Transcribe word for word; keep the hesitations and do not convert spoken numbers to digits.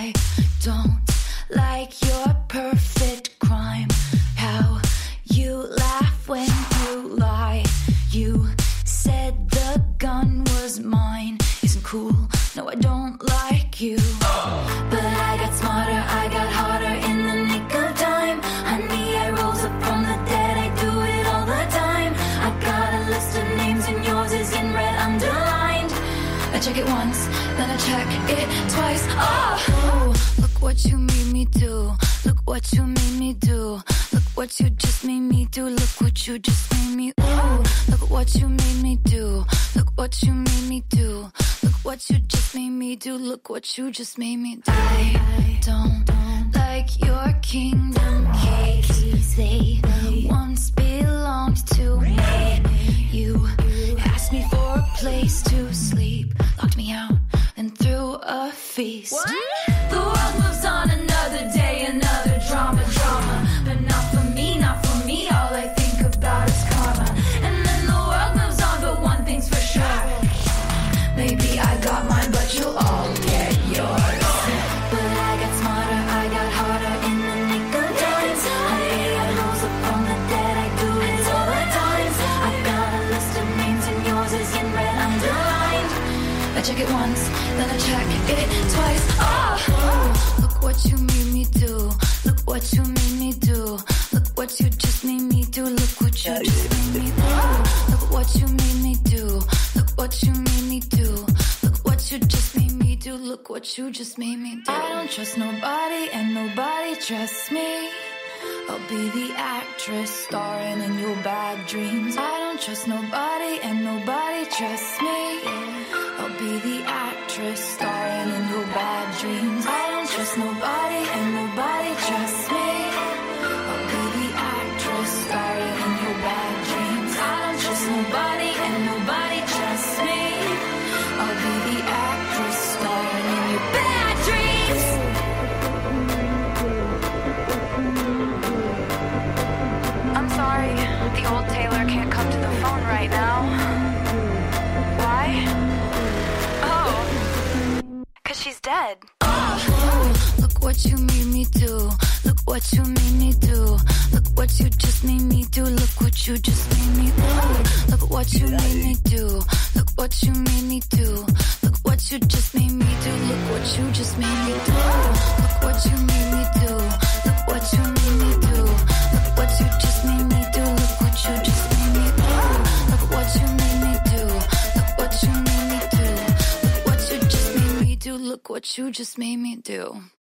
I don't like your perfect crime. How you laugh when you lie. You said the gun was mine. Isn't cool, no I don't like you. But I got smarter, I got harder in the nick of time. Honey, I rose up from the dead, I do it all the time. I got a list of names and yours is in red underlined. I check it once, then I check it twice. Oh, look what you made me do. Look what you made me do. Look what you just made me do. Look what you just made me. Ooh, look what you made me do. Look what you made me do. Look what you just made me do. Look what you just made me do. I don't like your kingdom keys. They once belonged to me. You asked me for a place to sleep, locked me out and threw a feast. What? The world moves on another day, another drama, drama. But not for me, not for me. All I think about is karma. And then the world moves on, but one thing's for sure. Maybe I got mine, but you'll all get yours. But I got smarter, I got harder in the nick of time. Honey, I rose up from the dead, I do it all the time. I got a list of names and yours is in red underlined. I check it once, then I check it twice. Oh, look what you made me do. Look what you made me do. Look what you just made me do. Look what you just made me do. Look what you made me do. Look what you made me do. Look what you just made me do. Look what you just made me do. I don't trust nobody and nobody trusts me. I'll be the actress starring in your bad dreams. I don't trust nobody and nobody trusts me. I'll be the actress starring in your bad dreams. I don't trust nobody and nobody trusts me. I'll be the actress starring in your bad dreams. I don't trust nobody and nobody trusts me. I'll be the actress starring in your bad dreams. I'm sorry, the old Taylor can't come to the phone right now. Why? Oh, cause she's dead. Oh, look what you made me do. Look what you made me do. Look what you just made me do. Look what you just made me do. Look what you made me do. Look what you made me do. Look what you just made me do. Look what you just made me do. Look what you made me do. Look what you made me do. Look what you just made me do. Look what you just made me do. Look what you made me do. Look what you made me do. Look what you just made me do. Look what you just made me do.